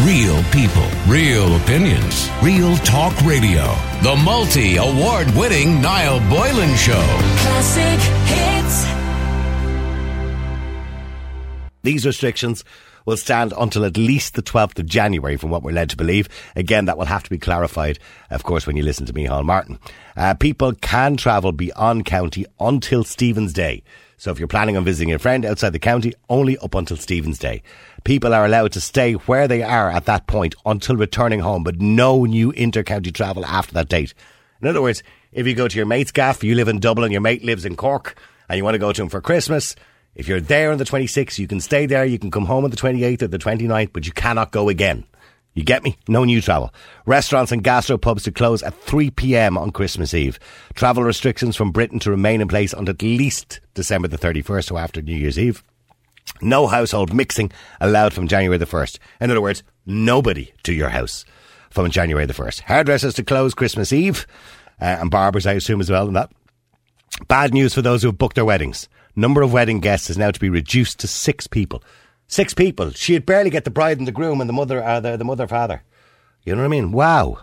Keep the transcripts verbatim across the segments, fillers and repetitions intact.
Real people, real opinions, real talk radio. The multi-award-winning Niall Boylan Show. Classic hits. These restrictions will stand until at least the twelfth of January, from what we're led to believe. Again, that will have to be clarified, of course, when you listen to Micheál Martin. Uh, people can travel beyond county until Stephen's Day. So if you're planning on visiting a friend outside the county, only up until Stephen's Day. People are allowed to stay where they are at that point until returning home, but no new inter-county travel after that date. In other words, if you go to your mate's gaff, you live in Dublin, your mate lives in Cork, and you want to go to him for Christmas, if you're there on the twenty-sixth, you can stay there, you can come home on the twenty-eighth or the twenty-ninth, but you cannot go again. You get me? No new travel. Restaurants and gastropubs to close at three p.m. on Christmas Eve. Travel restrictions from Britain to remain in place until at least December the thirty-first, so after New Year's Eve. No household mixing allowed from January the first. In other words, nobody to your house from January the first. Hairdressers to close Christmas Eve, uh, and barbers, I assume, as well, and that. Bad news for those who have booked their weddings. Number of wedding guests is now to be reduced to six people. Six people. She'd barely get the bride and the groom and the mother, uh, the, the mother, father. You know what I mean? Wow.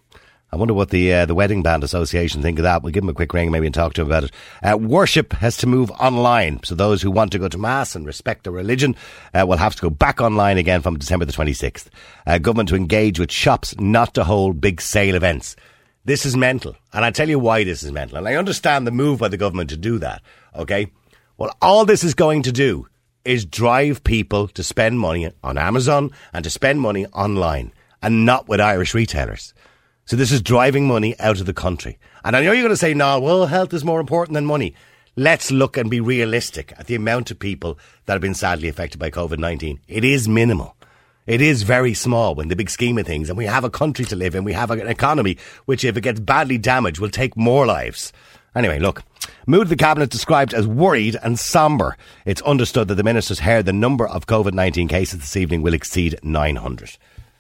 I wonder what the uh, the Wedding Band Association think of that. We'll give them a quick ring maybe and talk to them about it. Uh, worship has to move online. So those who want to go to Mass and respect their religion uh, will have to go back online again from December the twenty-sixth. Uh, government to engage with shops not to hold big sale events. This is mental. And I tell you why this is mental. And I understand the move by the government to do that. Okay? Well, all this is going to do is drive people to spend money on Amazon and to spend money online and not with Irish retailers. So this is driving money out of the country. And I know you're going to say, no, well, health is more important than money. Let's look and be realistic at the amount of people that have been sadly affected by covid nineteen. It is minimal. It is very small in the big scheme of things. And we have a country to live in. We have an economy which, if it gets badly damaged, will take more lives. Anyway, look, mood of the Cabinet described as worried and sombre. It's understood that the Minister's heard the number of covid nineteen cases this evening will exceed nine hundred.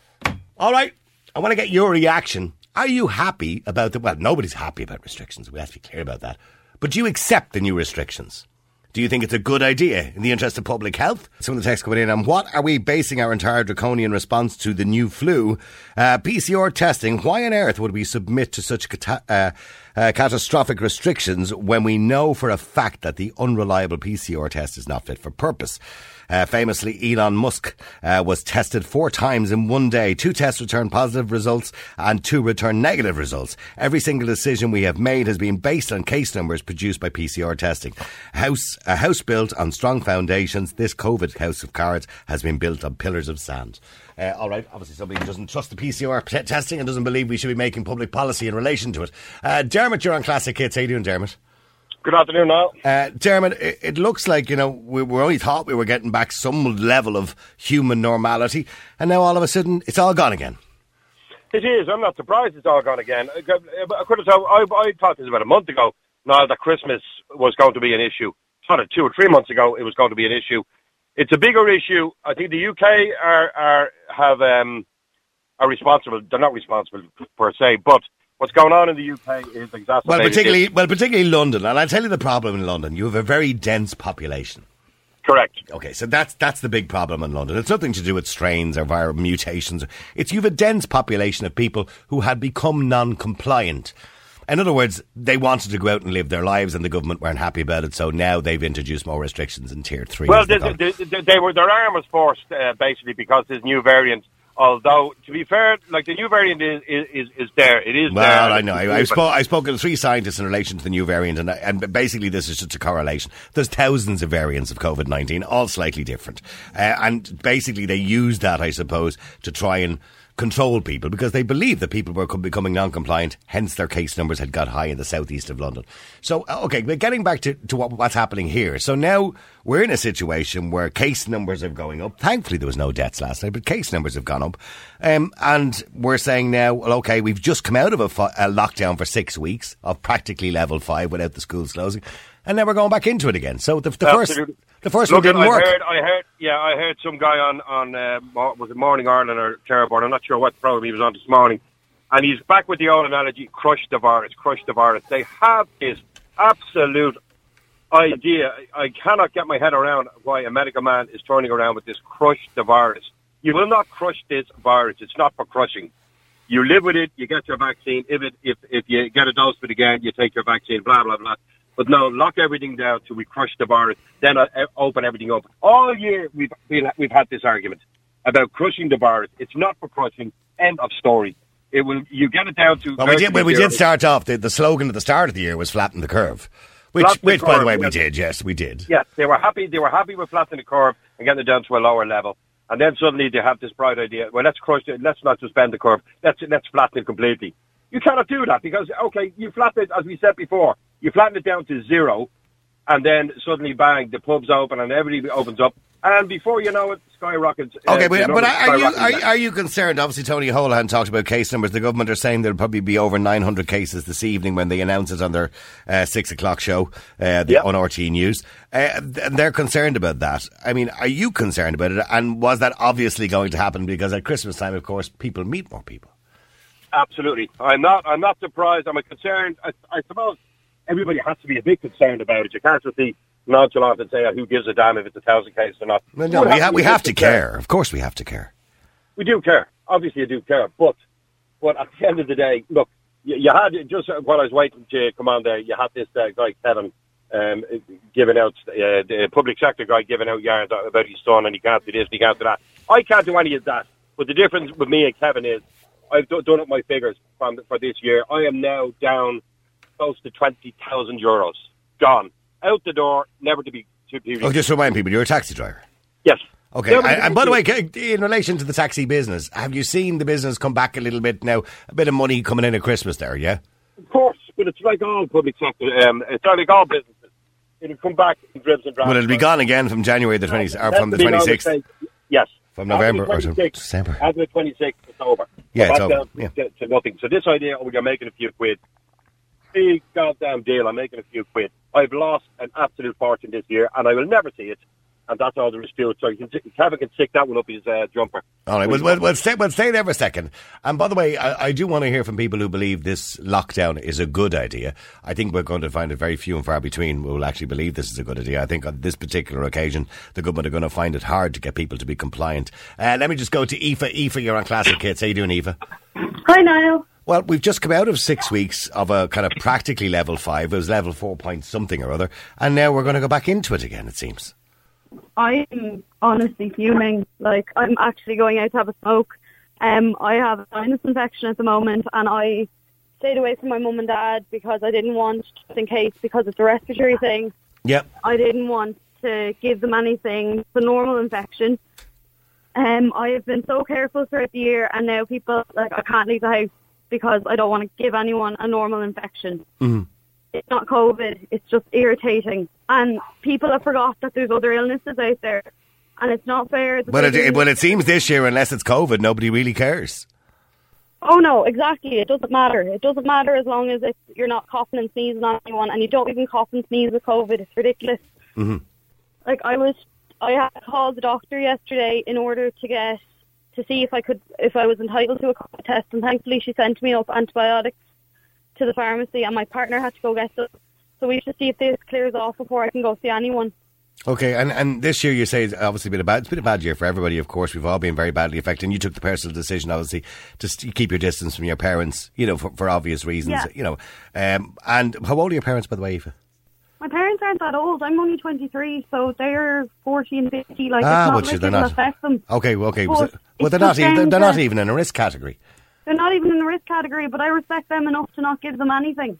All right, I want to get your reaction. Are you happy about the... Well, nobody's happy about restrictions. We have to be clear about that. But do you accept the new restrictions? Do you think it's a good idea in the interest of public health? Some of the text coming in on what are we basing our entire draconian response to the new flu? Uh, P C R testing. Why on earth would we submit to such cata- uh, uh, catastrophic restrictions when we know for a fact that the unreliable P C R test is not fit for purpose? Uh, famously, Elon Musk uh, was tested four times in one day. Two tests returned positive results and two returned negative results. Every single decision we have made has been based on case numbers produced by P C R testing. House, a house built on strong foundations. This COVID house of cards has been built on pillars of sand. Uh, all right, obviously somebody who doesn't trust the P C R t- testing and doesn't believe we should be making public policy in relation to it. Uh, Dermot, you're on Classic Hits. How you doing, Dermot? Good afternoon, Niall. Uh, Dermot, it, it looks like, you know, we, we only thought we were getting back some level of human normality, and now all of a sudden it's all gone again. It is. I'm not surprised it's all gone again. I could have told, I, I thought this about a month ago, Niall, that Christmas was going to be an issue. Sort of two or three months ago, it was going to be an issue. It's a bigger issue. I think the U K are, are have um, are responsible. They're not responsible per se, but what's going on in the U K is exacerbated. Well, particularly, well, particularly London. And I'll tell you the problem in London. You have a very dense population. Correct. Okay, so that's that's the big problem in London. It's nothing to do with strains or viral mutations. It's you have a dense population of people who had become non-compliant. In other words, they wanted to go out and live their lives and the government weren't happy about it, so now they've introduced more restrictions in Tier three. Well, they, they, they, they were, their arm was forced, uh, basically, because this new variant. Although, to be fair, like the new variant is is, is there. It is well, there. Well, I know. I, I, spoke, I spoke to three scientists in relation to the new variant, and, and basically this is just a correlation. There's thousands of variants of covid nineteen, all slightly different. Uh, and basically they use that, I suppose, to try and control people because they believe that people were becoming non-compliant, hence their case numbers had got high in the southeast of London. So, okay, but getting back to, to what, what's happening here. So now we're in a situation where case numbers are going up. Thankfully there was no deaths last night, but case numbers have gone up. Um, and we're saying now, well, okay, we've just come out of a, fo- a lockdown for six weeks of practically level five without the schools closing. And now we're going back into it again. So the, the first the first Look, one didn't I work. Heard, I heard, yeah, I heard some guy on, on uh, was it Morning Ireland or Terrorboard, I'm not sure what program he was on this morning, and he's back with the old analogy, crush the virus, crush the virus. They have this absolute idea. I cannot get my head around why a medical man is turning around with this crush the virus. You will not crush this virus. It's not for crushing. You live with it, you get your vaccine. If it, if if you get a dose of it again, you take your vaccine, blah, blah, blah. But no, lock everything down till we crush the virus, then uh, open everything up. All year we've, been, we've had this argument about crushing the virus. It's not for crushing. End of story. It will. You get it down to... Well, we did, well, we did start off, the, the slogan at the start of the year was flatten the curve. Which, Flatten the which by the curve, way, we yes. did, yes, we did. Yes, they were happy. They were happy with flattening the curve and getting it down to a lower level. And then suddenly they have this bright idea. Well, let's crush it. Let's not just bend the curve. Let's let's flatten it completely. You cannot do that because, okay, you flatten it, as we said before, you flatten it down to zero, and then suddenly, bang, the pubs open and everything opens up. And before you know it, skyrockets. Okay, uh, but, but are, you, are, back. are you concerned? Obviously, Tony Holohan talked about case numbers. The government are saying there'll probably be over nine hundred cases this evening when they announce it on their uh, six o'clock show uh, the, Yep. on R T News. Uh, and they're concerned about that. I mean, are you concerned about it? And was that obviously going to happen? Because at Christmas time, of course, people meet more people. Absolutely. I'm not I'm not surprised. I'm concerned. I, I suppose everybody has to be a bit concerned about it. You can't just be nonchalant and say, oh, who gives a damn if it's a thousand cases or not. Well, no, we, ha- we have to care. Of course we have to care. We do care. Obviously, you do care. But, but at the end of the day, look, you, you had, just while I was waiting to come on there, you had this uh, guy, Kevin, um, giving out, uh, the public sector guy giving out yarns about his son and he can't do this, he can't do that. I can't do any of that. But the difference with me and Kevin is, I've do- done up my figures from, for this year. I am now down close to twenty thousand euros. Gone. Out the door, never to be... To be Oh, just remind people, you're a taxi driver. Yes. Okay, Never and, to and be- by the way, in relation to the taxi business, have you seen the business come back a little bit now? A bit of money coming in at Christmas there, yeah? Of course, but it's like all public sector. Um, it's like all businesses. It'll come back in dribs and drabs. Well, it'll be gone again from January the twentieth, or from the Let's be twenty-sixth. honest, yes. From November or After the twenty-sixth, December. After the twenty-sixth, it's over. Yeah, So it's back over, down yeah. To, to nothing. So this idea, oh, you're making a few quid. Big goddamn deal, I'm making a few quid. I've lost an absolute fortune this year, and I will never see it. And that's all there is to it. So you can, Kevin can stick that one up his uh, jumper. All right, well, well, well, stay, well, stay there for a second. And by the way, I, I do want to hear from people who believe this lockdown is a good idea. I think we're going to find it very few and far between who will actually believe this is a good idea. I think on this particular occasion, the government are going to find it hard to get people to be compliant. Uh, let me just go to Aoife. Aoife, you're on Classic Hits. How you doing, Aoife? Hi, Niall. Well, we've just come out of six weeks of a kind of practically level five. It was level four point something or other. And now we're going to go back into it again, it seems. I'm honestly fuming. Like, I'm actually going out to have a smoke. Um, I have a sinus infection at the moment, and I stayed away from my mum and dad because I didn't want, just in case, because it's a respiratory thing, Yep. I didn't want to give them anything. It's a normal infection. Um, I have been so careful throughout the year, and now people, like, I can't leave the house because I don't want to give anyone a normal infection. Mm-hmm. It's not COVID, it's just irritating. And people have forgot that there's other illnesses out there. And it's not fair. that Well, they it, do- well, it seems this year, unless it's COVID, nobody really cares. Oh, no, exactly. It doesn't matter. It doesn't matter as long as it's, you're not coughing and sneezing on anyone. And you don't even cough and sneeze with COVID. It's ridiculous. Mm-hmm. Like, I was, I had called the doctor yesterday in order to get, to see if I could, if I was entitled to a COVID test. And thankfully she sent me up antibiotics to the pharmacy, and my partner had to go get them. So we should see if this clears off before I can go see anyone. Okay, and, and this year you say it's obviously been a bad, it's been a bad year for everybody, of course. We've all been very badly affected. And you took the personal decision, obviously, to st- keep your distance from your parents, you know, for, for obvious reasons, Yeah. you know. Um, and how old are your parents, by the way, Aoife? My parents aren't that old. I'm only twenty-three, so they're forty and fifty. Like, Ah, it's not well, like sure, they're it'll not. affect them. Okay, well, okay. But So, well, it's they're not just even, they're, down they're not to- even in a risk category. They're not even in the risk category, but I respect them enough to not give them anything.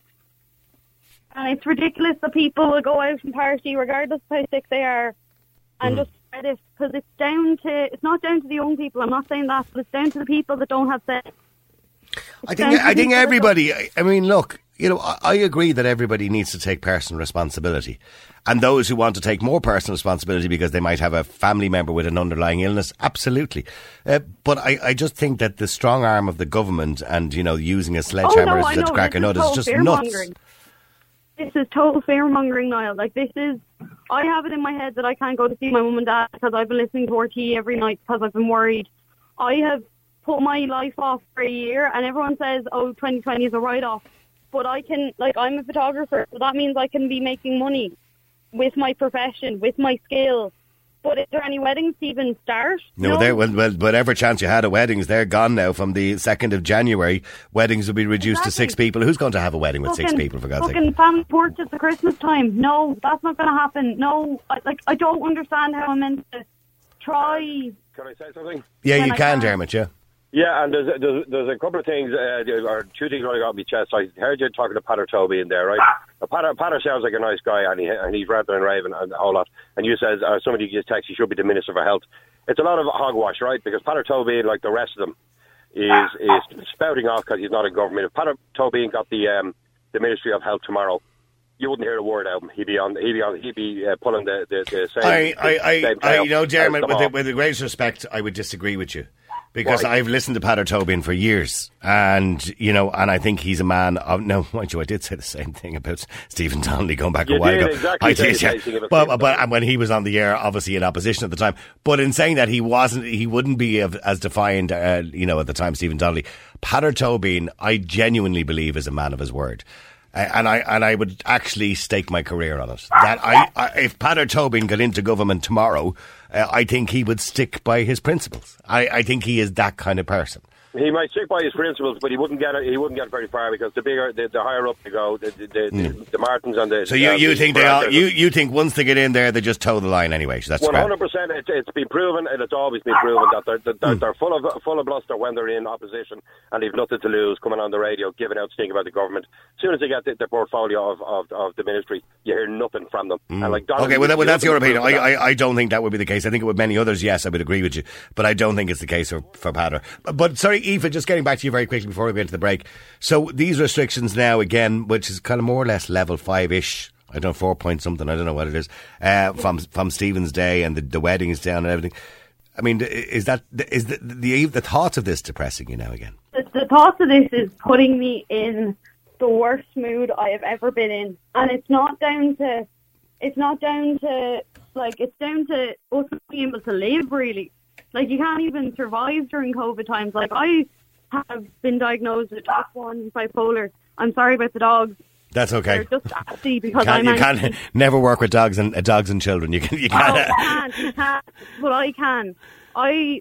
And it's ridiculous that people will go out and party regardless of how sick they are and Mm. just spread it, because it's down to, it's not down to the young people, I'm not saying that, but it's down to the people that don't have sense. I think I think everybody, I, I mean, look, you know, I, I agree that everybody needs to take personal responsibility. And those who want to take more personal responsibility because they might have a family member with an underlying illness, absolutely. Uh, but I, I just think that the strong arm of the government and, you know, using a sledgehammer Oh, no, I to know. crack a This nut is is total just fear-mongering. nuts. This is total fear-mongering, Niall. Like, this is... I have it in my head that I can't go to see my mum and dad because I've been listening to R T every night because I've been worried. I have put my life off for a year, and everyone says, oh, twenty twenty is a write-off. But I can... Like, I'm a photographer, so that means I can be making money with my profession, with my skills. But is there any weddings to even start? No, No. There, well, well, whatever chance you had of weddings, they're gone now. From the second of January, weddings will be reduced Exactly. to six people. Who's going to have a wedding with six Fucking- people, for God's sake? Fucking family ports at the Christmas time. No, that's not going to happen. No, I, like I don't understand how I'm meant to try. Can I say something? Yeah, When you I can, can. Dermot, yeah. Yeah, and there's, there's there's a couple of things, uh, or two things I got on my chest. I heard you talking to Pater Toby in there, right? Now, Pater, Pater sounds like a nice guy, and, he, and he's ranting and raving and a whole lot. And you says, uh, somebody gets text, he should be the Minister for Health. It's a lot of hogwash, right? Because Pater Toby, like the rest of them, is is spouting off because he's not in government. If Pater Toby got the um, the Ministry of Health tomorrow, you wouldn't hear a word out of him. He'd be on. He'd be on. He'd be uh, pulling the the, the same. I, I, the I, same I tail you know, as Dermot, them with the, all. with the greatest respect, I would disagree with you. Because Why? I've listened to Pater Tobin for years, and you know, and I think he's a man of no. Mind you, I did say the same thing about Stephen Donnelly going back You a while did ago. exactly I say did, the yeah. same thing about But, Stephen but Donnelly. and when he was on the air, obviously in opposition at the time. But in saying that, he wasn't, he wouldn't be of, as defiant, uh, you know, at the time, Stephen Donnelly. Pater Tobin, I genuinely believe, is a man of his word. Uh, and I and I would actually stake my career on it. That I, I if Pater Tobin got into government tomorrow, uh, I think he would stick by his principles. I, I think he is that kind of person. He might stick by his principles, but he wouldn't get it, he wouldn't get very far because the bigger, the, the higher up they go, the the, the, the, the Martins and the. So you, uh, you the think they all, Brackers- you you think once they get in there, they just toe the line anyway? So that's One great. hundred percent. It's it's been proven, and it's always been proven that they're that they're, they're full of full of bluster when they're in opposition, and they've nothing to lose. Coming on the radio, giving out stink about the government. As soon as they get the, the portfolio of, of, of the ministry, you hear nothing from them. And like Donald, Okay, well, that, well that's your opinion. I, I, I I don't think that would be the case. I think it with many others, yes, I would agree with you, but I don't think it's the case for for Pater. But, but sorry, Aoife, just getting back to you very quickly before we go into the break. So these restrictions now again, which is kind of more or less level five ish. I don't know, four point something. I don't know what it is. Uh, from from Stephen's Day and the, the weddings down and everything. I mean, is that is the the, the thoughts of this depressing you now again? The, the thought of this is putting me in the worst mood I have ever been in, and it's not down to, it's not down to like it's down to us not being able to live really. Like you can't even survive during COVID times. Like I have been diagnosed with type one bipolar. I'm sorry about the dogs. That's okay. They're just nasty because You can't, I'm you can't angry. never work with dogs and uh, dogs and children. You can you Oh, can't. you can't, you can't. But I can. I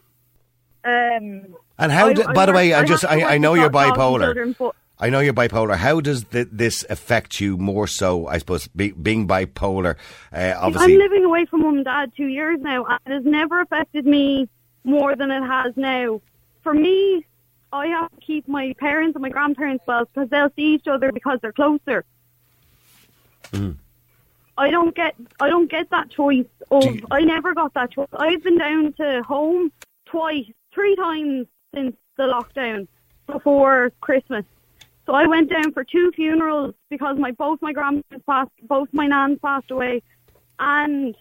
um. And how? I- do, I by the work- way, I I just have to I, work I know with you're dogs and bipolar. children, but I know you're bipolar. How does th- this affect you more so? I suppose be, being bipolar, uh, obviously. I'm living away from mum and dad two years now, and it has never affected me more than it has now. For me, I have to keep my parents and my grandparents well because they'll see each other because they're closer. Mm. I don't get, I don't get that choice. Of, Do you- I never got that choice. I've been down to home twice, three times since the lockdown before Christmas. So I went down for two funerals because my both my grandparents passed, both my nans passed away, and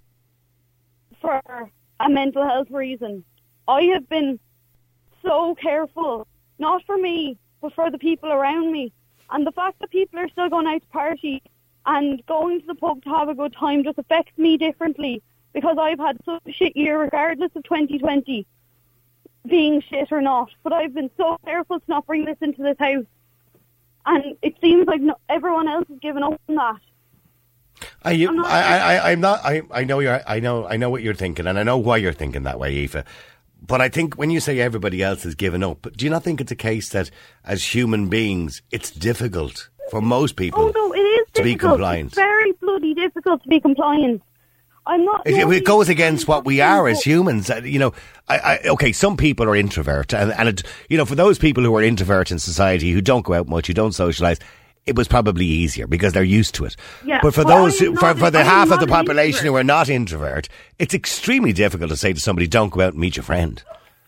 for a mental health reason. I have been so careful, not for me, but for the people around me. And the fact that people are still going out to party and going to the pub to have a good time just affects me differently because I've had such a shit year regardless of twenty twenty being shit or not. But I've been so careful to not bring this into this house. And it seems like no, everyone else has given up on that. I, you, I'm not- I, I, I'm not. I, I know you're. I know. I know what you're thinking, and I know why you're thinking that way, Aoife. But I think when you say everybody else has given up, do you not think it's a case that, as human beings, it's difficult for most people Oh no, it is to be difficult. compliant? It's very bloody difficult to be compliant. I'm not. It, bloody- it goes against what we are as humans. Uh, You know, I, I, okay, some people are introvert, and, and it, you know, for those people who are introvert in society, who don't go out much, who don't socialise, it was probably easier because they're used to it. Yeah, but for but those, I'm who, for, not- for the I'm half of not the an population introvert. who are not introvert, it's extremely difficult to say to somebody, "Don't go out and meet your friend."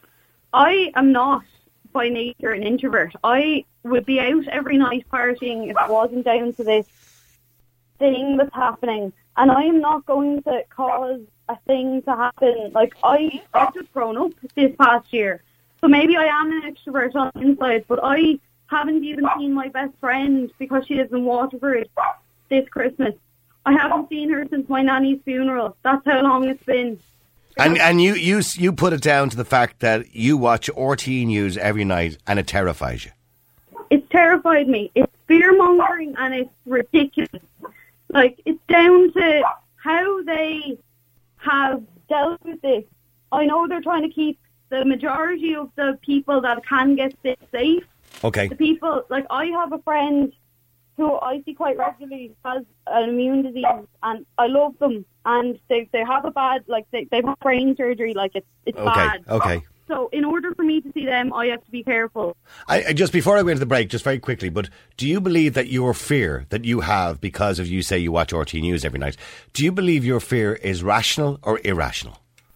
I am not by nature an introvert. I would be out every night partying if it wasn't down to this thing that's happening. And I am not going to cause a thing to happen. Like, I, I've just grown up this past year. So maybe I am an extrovert on the inside, but I haven't even seen my best friend because she lives in Waterford this Christmas. I haven't seen her since my nanny's funeral. That's how long it's been. And and you, you you put it down to the fact that you watch R T News every night and it terrifies you. It's terrified me. It's fear-mongering and it's ridiculous. Like, it's down to how they have dealt with this. I know they're trying to keep the majority of the people that can get sick safe. Okay. The people, like I have a friend who I see quite regularly has an immune disease, and I love them, and they they have a bad, like they they've had brain surgery, like it's it's Okay, bad. okay. So in order for me to see them, I have to be careful. I, I- just before I go into the break, just very quickly, but do you believe that your fear that you have because of, you say you watch R T E News every night, do you believe your fear is rational or irrational?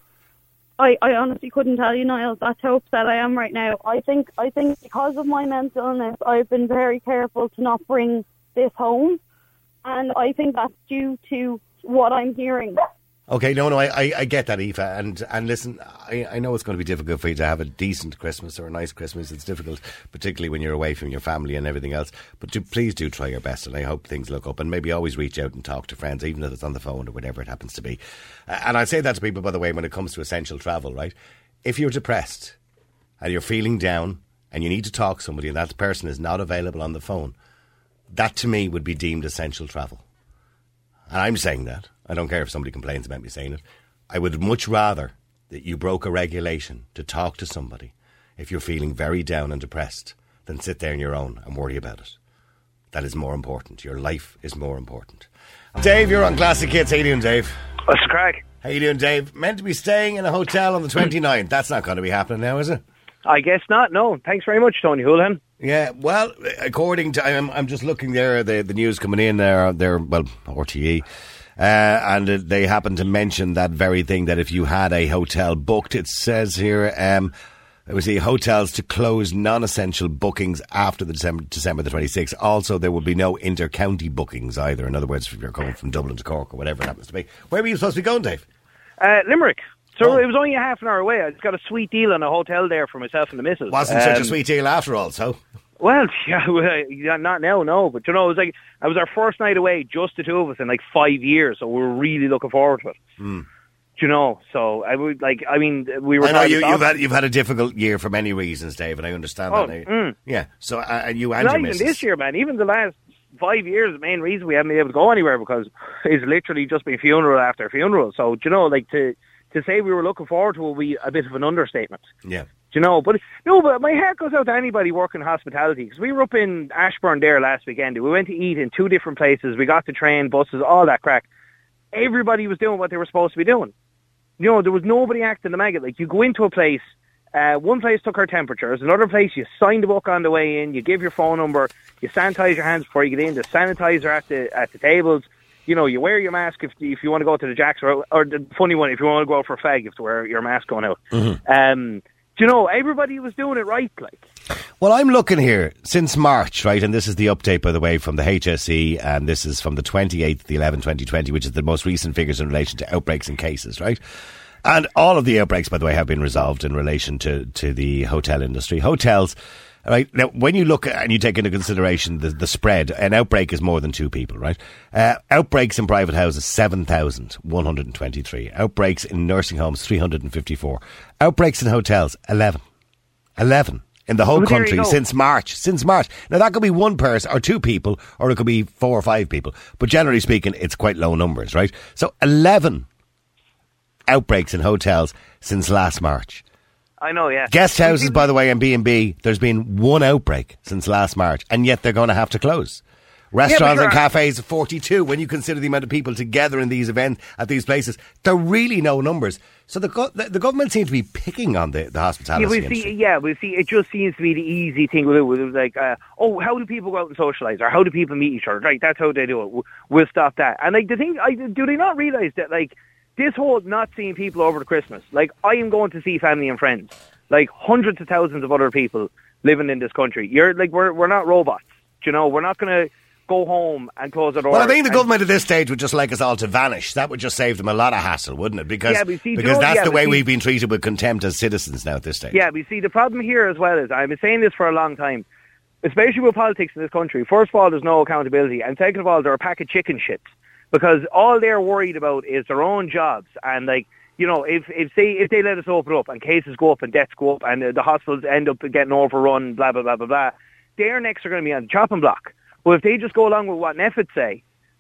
I, I honestly couldn't tell you, Niall. That's how upset I am right now. I think I think because of my mental illness, I've been very careful to not bring this home, and I think that's due to what I'm hearing. Okay, no, no, I, I, I get that, Aoife, and and listen, I, I know it's going to be difficult for you to have a decent Christmas or a nice Christmas. It's difficult, particularly when you're away from your family and everything else. But do, please do try your best, and I hope things look up. And maybe always reach out and talk to friends, even if it's on the phone or whatever it happens to be. Uh, and I say that to people, by the way, when it comes to essential travel, right? If you're depressed and you're feeling down and you need to talk to somebody and that person is not available on the phone, that to me would be deemed essential travel. And I'm saying that. I don't care if somebody complains about me saying it. I would much rather that you broke a regulation to talk to somebody if you're feeling very down and depressed than sit there on your own and worry about it. That is more important. Your life is more important. Dave, you're on Classic Hits. How you doing, Dave? What's the crack? How you doing, Dave? Meant to be staying in a hotel on the twenty-ninth. That's not going to be happening now, is it? I guess not, no. Thanks very much, Tony Houlihan. Yeah, well, according to... I'm, I'm just looking there, the, the news coming in there, there well, R T E... Uh, and uh, they happen to mention that very thing, that if you had a hotel booked, it says here, um, it was the hotels to close non-essential bookings after the December, December the twenty-sixth. Also, there will be no inter-county bookings either. In other words, if you're coming from Dublin to Cork or whatever it happens to be. Where were you supposed to be going, Dave? Uh, Limerick. So Oh. it was only a half an hour away. I just got a sweet deal on a hotel there for myself and the missus. Wasn't such a Um, sweet deal after all, so... Well, yeah, well, yeah, not now, no. But, you know, it was like, it was our first night away, just the two of us, in like five years. So we were really looking forward to it. Mm. Do you know? So I would, like, I mean, we were... I know tired you, of you've talking. had you've had a difficult year for many reasons, Dave, and I understand Oh, that. mm. Yeah, so uh, and you and Not your even missus. this year, man. Even the last five years, the main reason we haven't been able to go anywhere because it's literally just been funeral after funeral. So, do you know, like, to, to say we were looking forward to it would be a bit of an understatement. Yeah. You know, but no, but my heart goes out to anybody working hospitality, because we were up in Ashburn there last weekend. We went to eat in two different places. We got the train, buses, all that crack. Everybody was doing what they were supposed to be doing. You know, there was nobody acting the maggot. Like, you go into a place, uh, one place took our temperatures, another place you sign the book on the way in, you give your phone number, you sanitize your hands before you get in, the sanitizer at the at the tables. You know, you wear your mask if if you want to go to the Jacks, or, or the funny one, if you want to go out for a fag, you have to wear your mask going out. Mm-hmm. Um, do you know, everybody was doing it right, like. Well, I'm looking here since March, right, and this is the update, by the way, from the H S E, and this is from the twenty-eighth of the eleventh, twenty twenty, which is the most recent figures in relation to outbreaks and cases, right? And all of the outbreaks, by the way, have been resolved in relation to, to the hotel industry. Hotels, right, now, when you look at, and you take into consideration the, the spread, an outbreak is more than two people, right? Uh, outbreaks in private houses, seven thousand one hundred twenty-three. Outbreaks in nursing homes, three hundred fifty-four. Outbreaks in hotels, eleven. eleven. In the whole Well, there you country go. since March. Since March. Now, that could be one person or two people, or it could be four or five people. But generally speaking, it's quite low numbers, right? So, eleven outbreaks in hotels since last March. I know, yeah. Guest houses, by the way, and B and B, there's been one outbreak since last March, and yet they're going to have to close. Restaurants sure. and cafes, forty-two. When you consider the amount of people together in these events, at these places, they're really no numbers. So the go- the, the government seems to be picking on the, the hospitality Yeah, we industry. see. Yeah, we see. It just seems to be the easy thing with it. With it like, uh, oh, how do people go out and socialise, or how do people meet each other? Right, that's how they do it. We'll- We'll stop that. And like the thing, I, do they not realise that like this whole not seeing people over the Christmas? Like, I am going to see family and friends. Like hundreds of thousands of other people living in this country. You're like we're we're not robots. You know, we're not going to go home and close our doors. Well, I think the and- government at this stage would just like us all to vanish. That would just save them a lot of hassle, wouldn't it? Because, Yeah, but see, because Joe, that's yeah, the but way see- we've been treated with contempt as citizens now at this stage. Yeah, but see, the problem here as well is, I've been saying this for a long time, especially with politics in this country. First of all, there's no accountability, and second of all, they're a pack of chicken shits, because all they're worried about is their own jobs. And like, you know, if if they if they let us open up and cases go up and deaths go up and uh, the hospitals end up getting overrun, blah blah blah blah blah, their necks are going to be on the chopping block. Well, if they just go along with what N E F I T say,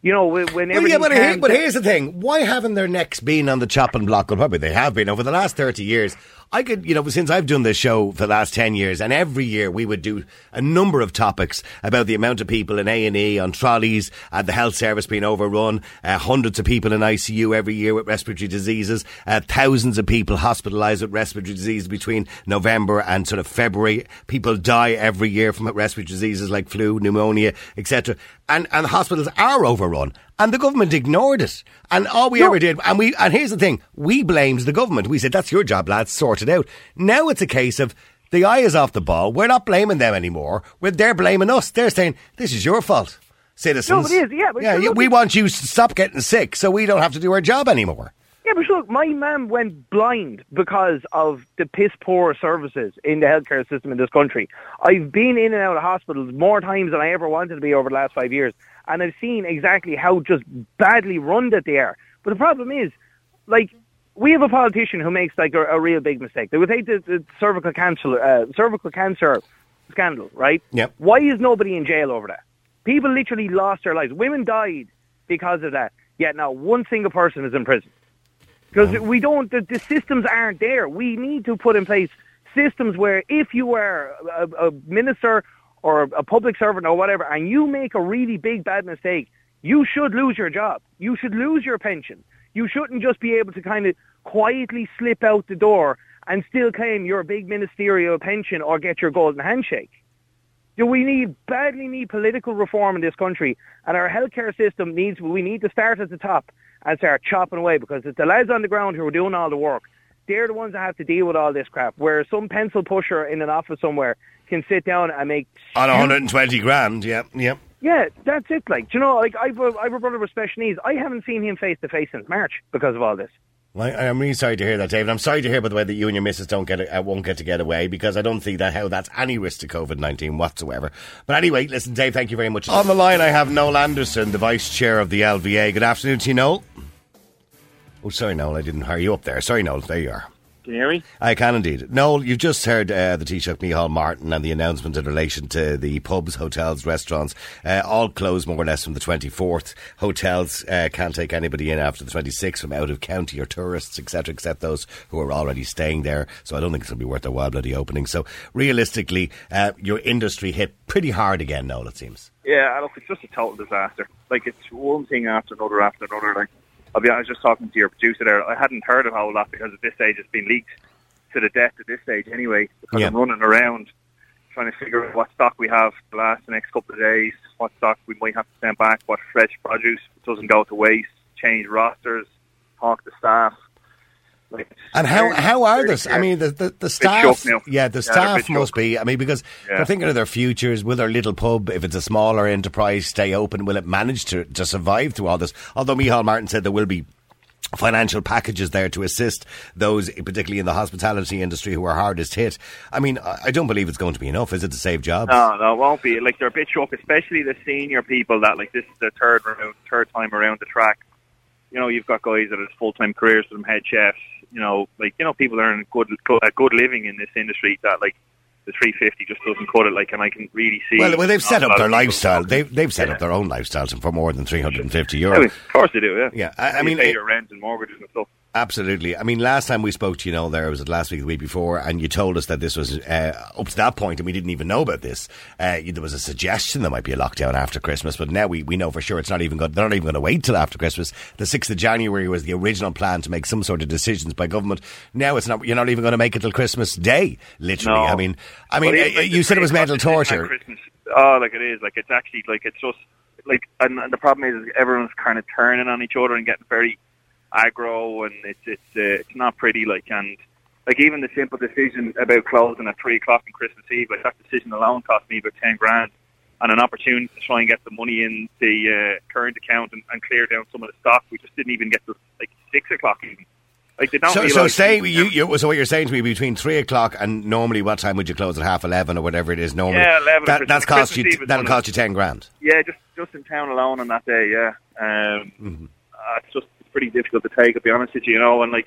You know, when when Well, yeah, everything but, here, calms but down- here's the thing. Why haven't their necks been on the chopping block? Well, probably they have been over the last thirty years. I could, you know, since I've done this show for the last ten years, and every year we would do a number of topics about the amount of people in A and E, on trolleys, uh, the health service being overrun, uh, hundreds of people in I C U every year with respiratory diseases, uh, thousands of people hospitalised with respiratory disease between November and sort of February. People die every year from respiratory diseases like flu, pneumonia, et cetera. And, and the hospitals are overrun. And the government ignored it. And all we No. ever did, and we, and here's the thing, we blamed the government. We said, that's your job, lads, sort it out. Now it's a case of the eye is off the ball. We're not blaming them anymore. We're, they're blaming us. They're saying, this is your fault, citizens. No, it is, yeah, but yeah, sure, you- look, we it- want you to stop getting sick so we don't have to do our job anymore. Yeah, but look, my mum went blind because of the piss poor services in the healthcare system in this country. I've been in and out of hospitals more times than I ever wanted to be over the last five years, and I've seen exactly how just badly run that they are. But the problem is, like, we have a politician who makes like a, a real big mistake. They would take the, the cervical cancer, uh, cervical cancer scandal, right? Yep. Why is nobody in jail over that? People literally lost their lives. Women died because of that. Yet now one single person is in prison. Because we don't, the, the systems aren't there. We need to put in place systems where if you are a, a minister or a public servant or whatever, and you make a really big bad mistake, you should lose your job. You should lose your pension. You shouldn't just be able to kind of quietly slip out the door and still claim your big ministerial pension or get your golden handshake. Do we need, badly need political reform in this country, and our healthcare system needs, we need to start at the top and start chopping away, because it's the lads on the ground who are doing all the work. They're the ones that have to deal with all this crap, where some pencil pusher in an office somewhere can sit down and make... On one hundred twenty grand, yeah, yeah. Yeah, that's it. Like, do you know, like, I've a, I've a brother with special needs. I haven't seen him face to face since March because of all this. Well, I, I'm really sorry to hear that, David. I'm sorry to hear, by the way, that you and your missus don't get a, uh, won't get to get away, because I don't think that how that's any risk to COVID nineteen whatsoever. But anyway, listen, Dave, thank you very much. On the line, I have Noel Anderson, the Vice Chair of the L V A. Good afternoon to you, Noel. Oh, sorry, Noel, I didn't hire you up there. Sorry, Noel, there you are. Can you hear me? I can indeed. Noel, you've just heard uh, the Taoiseach Micheál Martin and the announcement in relation to the pubs, hotels, restaurants, uh, all closed more or less from the twenty-fourth. Hotels uh, can't take anybody in after the twenty-sixth from out of county or tourists, et cetera, except those who are already staying there. So I don't think it's going to be worth their while bloody opening. So realistically, uh, your industry hit pretty hard again, Noel, it seems. Yeah, look, it's just a total disaster. Like, it's one thing after another after another. Like, I'll be honest, just talking to your producer there, I hadn't heard of all that because at this stage it's been leaked to the death at this stage anyway, because Yeah. I'm running around trying to figure out what stock we have to last the next couple of days, what stock we might have to send back, what fresh produce doesn't go to waste, change rosters, talk to staff. Like, And how very, how are very this? I careful. mean, the the, the Bit staff. shocked now. Yeah, the Yeah, they're a staff bit must shocked. be. I mean, because Yeah. they're thinking of their futures. Will their little pub, if it's a smaller enterprise, stay open? Will it manage to to survive through all this? Although Micheál Martin said there will be financial packages there to assist those, particularly in the hospitality industry, who are hardest hit. I mean, I I don't believe it's going to be enough, is it, to save jobs? No, no, it won't be. Like, they're a bit shocked, especially the senior people that, like, this is the third round, third time around the track. You know, you've got guys that have full-time careers, from head chefs, you know, like, you know, people earn good, a good living in this industry that, like, the three fifty just doesn't cut it, like, and I can really see... Well, well, they've set a up lot their of people- lifestyle. They've they've set Yeah. up their own lifestyles for more than three hundred fifty I euro. mean, of course they do, yeah. Yeah, I, I You mean, pay it- your rent and mortgages and stuff. absolutely. I mean, last time we spoke to you, know, there was it last week, the week before, and you told us that this was uh, up to that point, and we didn't even know about this. Uh, there was a suggestion there might be a lockdown after Christmas, but now we, we know for sure it's not even going. They're not even going to wait till after Christmas. The sixth of January was the original plan to make some sort of decisions by government. Now it's not. You're not even going to make it till Christmas Day. Literally. No. I mean, I mean, But uh, even, like, you the said it was three mental o'clock decision torture. at Christmas, oh, like it is. Like, it's actually, like, it's just, like, and, and the problem is everyone's kind of turning on each other and getting very aggro, and it's it's uh, it's not pretty. Like, and like even the simple decision about closing at three o'clock on Christmas Eve, like, that decision alone cost me about ten grand, and an opportunity to try and get the money in the uh, current account and, and clear down some of the stock. We just didn't even get to like six o'clock even. Like, they don't So, so realise- say you, you. So what you're saying to me, between three o'clock and normally, what time would you close at half eleven or whatever it is normally? Yeah, eleven. That, that's Christmas cost you. Eve is That'll one of- cost you ten grand. Yeah, just just in town alone on that day, yeah. Um, Mm-hmm. uh, it's just it's pretty difficult to take, to be honest with you, you know, and like,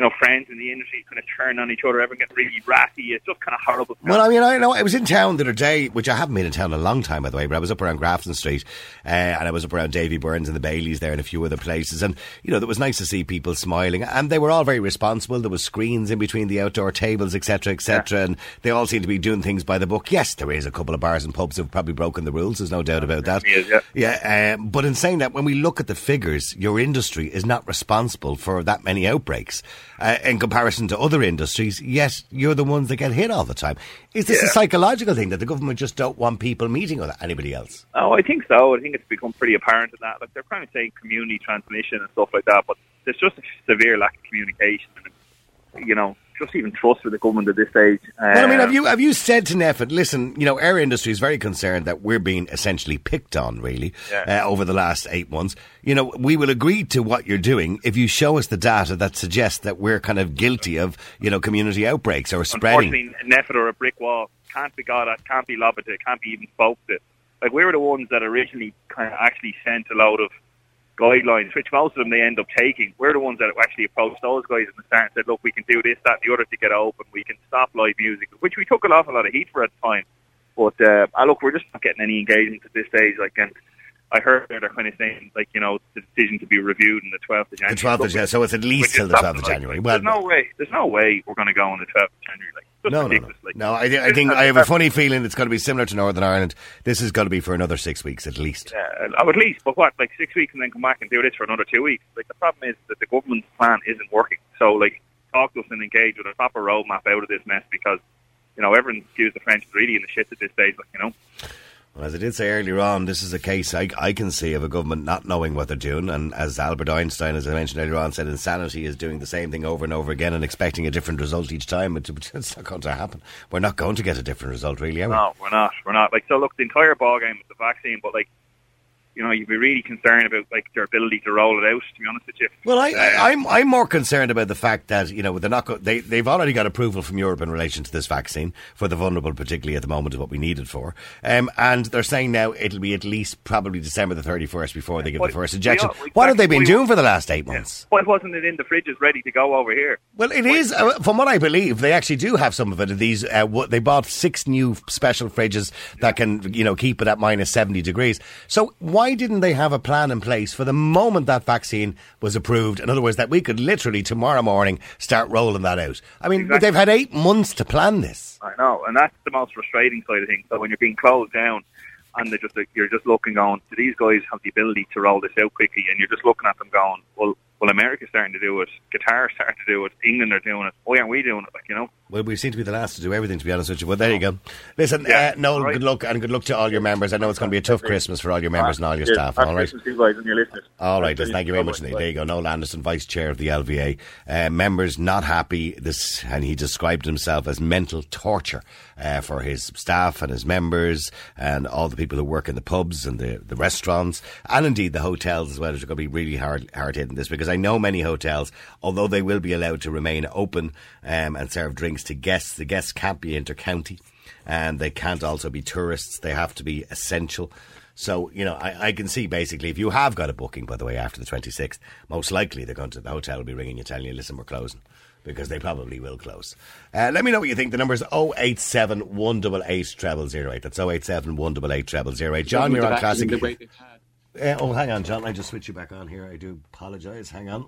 you know, friends in the industry kind of turn on each other, everyone getting really ratty. It's just kind of horrible. Well, I mean, I know I was in town the other day, which I haven't been in town in a long time, by the way, but I was up around Grafton Street, uh, and I was up around Davy Burns and the Baileys there and a few other places, and, you know, it was nice to see people smiling, and they were all very responsible. There was screens in between the outdoor tables, et cetera, et cetera, yeah. And they all seem to be doing things by the book. Yes, there is a couple of bars and pubs that have probably broken the rules, there's no doubt about that. Is, yeah, yeah um, but in saying that, when we look at the figures, your industry is not responsible for that many outbreaks. Uh, in comparison to other industries, yes, you're the ones that get hit all the time. Is this yeah. a psychological thing that the government just don't want people meeting with anybody else? Oh, I think so. I think it's become pretty apparent in that. Like, they're kind of saying community transmission and stuff like that, but there's just a severe lack of communication and, you know, just even trust with the government at this stage. Um, well, I mean, have you have you said to Neffet, listen, you know, our industry is very concerned that we're being essentially picked on, really, yeah. uh, over the last eight months. You know, we will agree to what you're doing if you show us the data that suggests that we're kind of guilty of, you know, community outbreaks or spreading. Unfortunately, Neffet or a brick wall can't be got at, can't be lobbed at, can't be even spoke to. Like, we were the ones that originally kind of actually sent a load of guidelines, which most of them they end up taking. We're the ones that actually approached those guys in the start and said, look, we can do this, that, and the other to get open. We can stop live music, which we took an awful lot of heat for at the time. But, uh, ah, look, we're just not getting any engagement at this stage. Like, and I heard they're kind of saying, like, you know, the decision to be reviewed on the twelfth of January. The twelfth of January, so it's at least till the twelfth of January. Like, well, there's no way, there's no way we're going to go on the twelfth of January. Like, just no, ridiculous. no, like, no. I, th- I think I have a funny feeling it's going to be similar to Northern Ireland. This is going to be for another six weeks at least. Yeah, uh, at least, but what, like six weeks and then come back and do this for another two weeks? Like, the problem is that the government's plan isn't working. So, like, talk to us and engage with a proper roadmap out of this mess, because, you know, everyone, excuse the French, is really in the shit at this stage, like, you know. Well, as I did say earlier on, this is a case I, I can see of a government not knowing what they're doing, and as Albert Einstein, as I mentioned earlier on, said, insanity is doing the same thing over and over again and expecting a different result each time. It, it's not going to happen. We're not going to get a different result, really, are we? No, we're not. We're not. Like, so look, the entire ballgame is the vaccine, but like, you know, you'd be really concerned about like their ability to roll it out, to be honest with you. Well, I, uh, I, I'm I'm more concerned about the fact that, you know, they're not go- they they've already got approval from Europe in relation to this vaccine for the vulnerable, particularly at the moment, is what we need it for. Um, and they're saying now it'll be at least probably December the thirty-first before they give but, the first injection. Yeah, exactly. What have they been doing for the last eight months? Yeah. Why wasn't it in the fridges ready to go over here? Well, it is, uh, from what I believe, they actually do have some of it. These uh, what, they bought six new special fridges that can, you know, keep it at minus seventy degrees. So why didn't they have a plan in place for the moment that vaccine was approved? In other words, that we could literally tomorrow morning start rolling that out. I mean, exactly. They've had eight months to plan this. I know, and that's the most frustrating side of things. So when you're being closed down and they're just you're just looking going, do these guys have the ability to roll this out quickly? And you're just looking at them going, well, well, America's starting to do it, Qatar's starting to do it, England are doing it. Why aren't we doing it? Like, you know. Well, we seem to be the last to do everything, to be honest with you. Well, there you go. Listen, yeah, uh, Noel, right. good luck, and good luck to all your members. I know it's going to be a tough Christmas for all your members and all your yeah, staff. Happy All right. Christmas to you guys and your listeners. All right, thank you very much. There you go. Noel Anderson, Vice Chair of the L V A. Uh, members not happy, this, and he described himself as mental torture uh, for his staff and his members and all the people who work in the pubs and the, the restaurants, and indeed the hotels as well, which are going to be really hard, hard hit in this, because I know many hotels, although they will be allowed to remain open um, and serve drinks to guests, the guests can't be inter-county, and they can't also be tourists. They have to be essential. So, you know, I, I can see basically, if you have got a booking, by the way, after the twenty-sixth, most likely they're going to, the hotel will be ringing you, telling you, listen, we're closing, because they probably will close. Uh, let me know what you think. The number is oh eight seven, one eight eight, zero zero zero eight. That's oh eight seven, one eight eight, zero zero zero eight. John, you're on Classic. Uh, oh, hang on, John. I just switch you back on here. I do apologise. Hang on.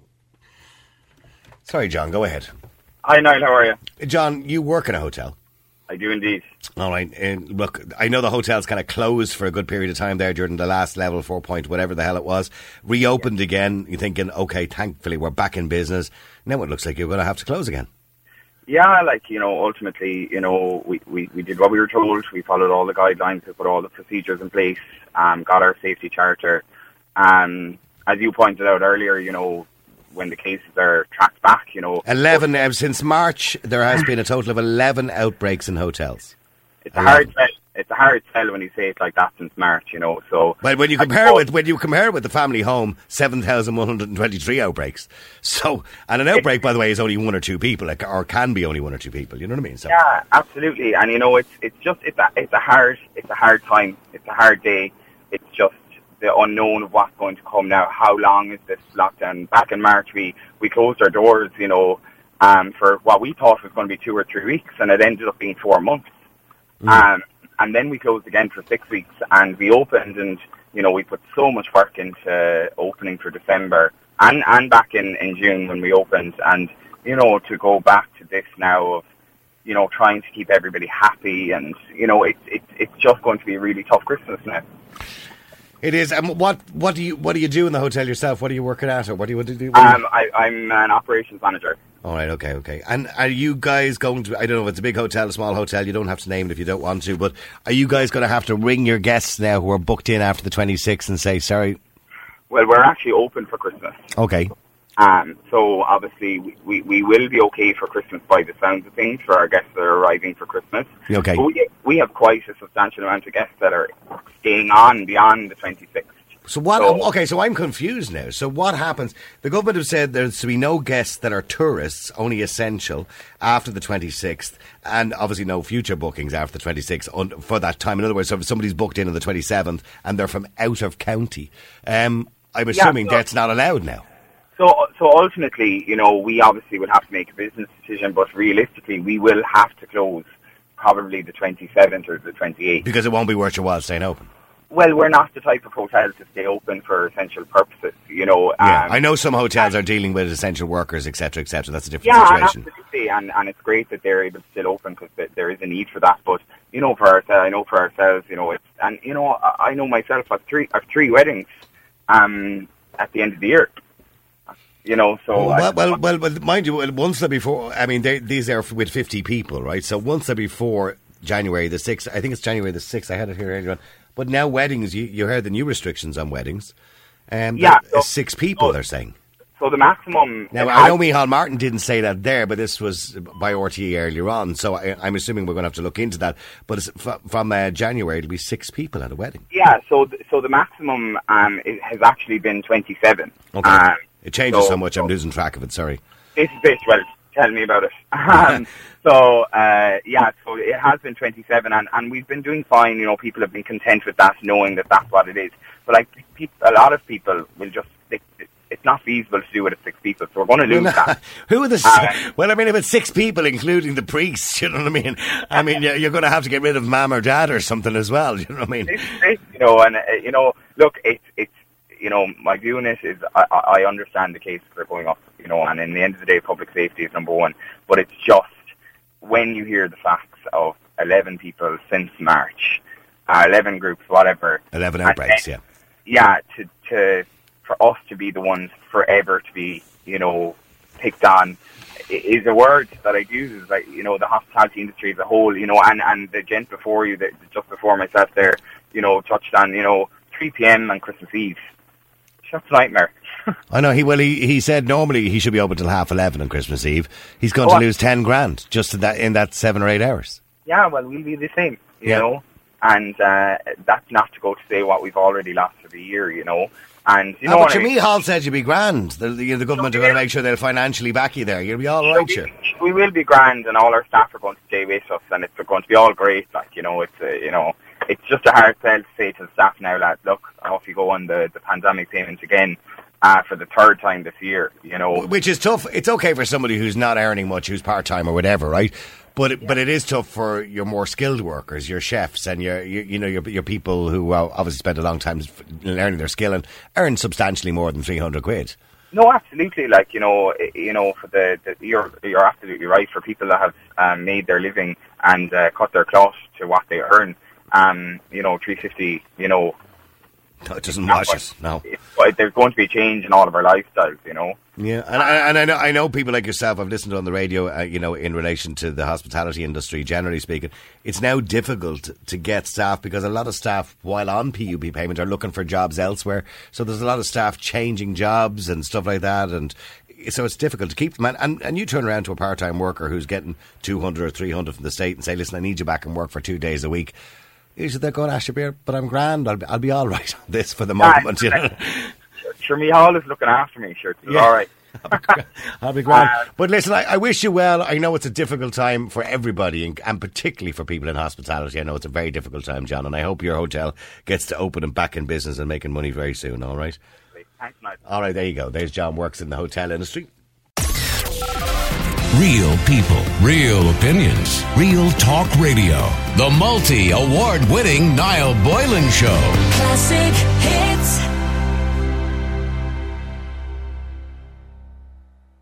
Sorry, John. Go ahead. Hi, Niall. How are you? John, you work in a hotel. I do indeed. All right. And look, I know the hotel's kind of closed for a good period of time there during the last level four point, whatever the hell it was. Reopened yeah. again. You're thinking, okay, thankfully we're back in business. Now it looks like you're going to have to close again. Yeah, like, you know, ultimately, you know, we, we, we did what we were told. We followed all the guidelines. We put all the procedures in place, um, got our safety charter. Um, as you pointed out earlier, you know, when the cases are tracked back, you know. eleven, uh, since March, there has been a total of eleven outbreaks in hotels. It's a hard tell. It's a hard tell when you say it like that since March, you know. So, well, when you compare it with when you compare it with the family home, seven thousand one hundred and twenty-three outbreaks. So, and an outbreak, by the way, is only one or two people, like, or can be only one or two people. You know what I mean? So, yeah, absolutely. And you know, it's it's just it's a it's a hard it's a hard time. It's a hard day. It's just the unknown of what's going to come now. How long is this lockdown? Back in March, we we closed our doors, you know, um, for what we thought was going to be two or three weeks, and it ended up being four months. Mm. Um, and then we closed again for six weeks, and we opened, and you know we put so much work into opening for December, and and back in in June when we opened, and you know to go back to this now of you know trying to keep everybody happy, and you know it's it, it's just going to be a really tough Christmas now. It is. Um, what what do you what do you do in the hotel yourself? What are you working at, or what do you want to do? Um, I, I'm an operations manager. All right, okay, okay. And are you guys going to? I don't know if it's a big hotel, a small hotel. You don't have to name it if you don't want to. But are you guys going to have to ring your guests now who are booked in after the twenty-sixth and say sorry? Well, we're actually open for Christmas. Okay. Um, so obviously we, we, we will be okay for Christmas by the sounds of things for our guests that are arriving for Christmas. Okay. But we, we have quite a substantial amount of guests that are staying on beyond the twenty-sixth. So what, so, okay, so I'm confused now. So what happens? The government have said there's to be no guests that are tourists, only essential, after the twenty-sixth, and obviously no future bookings after the twenty-sixth for that time. In other words, so if somebody's booked in on the twenty-seventh and they're from out of county, um, I'm assuming yeah, so, that's not allowed now. So, so ultimately, you know, we obviously will have to make a business decision, but realistically, we will have to close probably the twenty-seventh or the twenty-eighth. Because it won't be worth your while staying open. Well, we're not the type of hotel to stay open for essential purposes, you know. Yeah, um, I know some hotels are dealing with essential workers, et cetera, et cetera. That's a different yeah, situation. Absolutely, and, and it's great that they're able to still open because there is a need for that. But, you know, for ourselves, I know for ourselves, you know, it's, and, you know, I, I know myself, I have three, I have three weddings um, at the end of the year. You know, so... Well, well, well, well, mind you, once they're before... I mean, they, these are with fifty people, right? So once they're before January the sixth, I think it's January the sixth, I had it here earlier on. But now weddings, you, you heard the new restrictions on weddings. Um, yeah. So, six people, so, they're saying. So the maximum... Now, I know Micheál Martin didn't say that there, but this was by R T E earlier on, so I, I'm assuming we're going to have to look into that. But it's f- from uh, January, it'll be six people at a wedding. Yeah, so th- so the maximum um, it has actually been twenty-seven. Okay. Um, it changes so, so much, I'm so losing track of it, sorry. This is it, well, tell me about it. Um, so, uh, yeah, so it has been twenty-seven, and, and we've been doing fine. You know, people have been content with that, knowing that that's what it is. But, like, pe- a lot of people will just, it, it, it's not feasible to do it at six people, so we're going to lose well, that. Who are the, uh, well, I mean, if it's six people, including the priests, you know what I mean? I mean, you're going to have to get rid of mum or dad or something as well, you know what I mean? It's, it's, you know, and, uh, you know, look, it's, it's, you know, my view on it is I, I understand the cases that are going up, you know, and in the end of the day, public safety is number one. But it's just when you hear the facts of eleven people since March, uh, eleven groups, whatever. eleven outbreaks, then, yeah. Yeah, to, to, for us to be the ones forever to be, you know, picked on is a word that I use, is like, you know, the hospitality industry as a whole, you know, and, and the gent before you, that just before myself there, you know, touched on, you know, three p.m. on Christmas Eve. That's a nightmare. I know. He well, he, he said normally he should be open till half eleven on Christmas Eve. He's going oh, to lose ten grand just in that in that seven or eight hours. Yeah, well, we'll be the same, you yeah. know, and uh, that's not to go to say what we've already lost for the year, you know. And you ah, know, but Jimmy Hall said you'd be grand. The, the, the government are going to make sure they'll financially back you there. You'll be all right, sure. We, we will be grand, and all our staff are going to stay with us, and it's going to be all great. Like, you know, it's uh, you know. It's just a hard sell to say to the staff now, lads, look, off you go on the, the pandemic payments again uh, for the third time this year, you know. Which is tough. It's okay for somebody who's not earning much, who's part-time or whatever, right? But it, yeah. but it is tough for your more skilled workers, your chefs and your, your you know, your your people who uh, obviously spent a long time learning their skill and earn substantially more than three hundred quid. No, absolutely. Like, you know, you know, for the, the you're you're absolutely right. For people that have um, made their living and uh, cut their cloth to what they earn, Um, you know, three fifty, you know. No, it doesn't wash us, no. It, there's going to be a change in all of our lifestyles, you know. Yeah, and, and I know I know people like yourself, I've listened on the radio, uh, you know, in relation to the hospitality industry, generally speaking. It's now difficult to get staff because a lot of staff, while on P U P payment, are looking for jobs elsewhere. So there's a lot of staff changing jobs and stuff like that, and so it's difficult to keep them. And, and, and you turn around to a part-time worker who's getting two hundred or three hundred from the state and say, listen, I need you back and work for two days a week. Usually they're going, Asher, but I'm grand. I'll be, I'll be all right on this for the moment. You know? Sure, Micheál is looking after me. Sure, it's yeah. all right. I'll be, I'll be grand. Uh, but listen, I, I wish you well. I know it's a difficult time for everybody, and, and particularly for people in hospitality. I know it's a very difficult time, John, and I hope your hotel gets to open and back in business and making money very soon. All right. Thanks, mate. All right, there you go. There's John, works in the hotel industry. Real people, real opinions, Real Talk Radio. The multi-award winning Niall Boylan Show. Classic hits.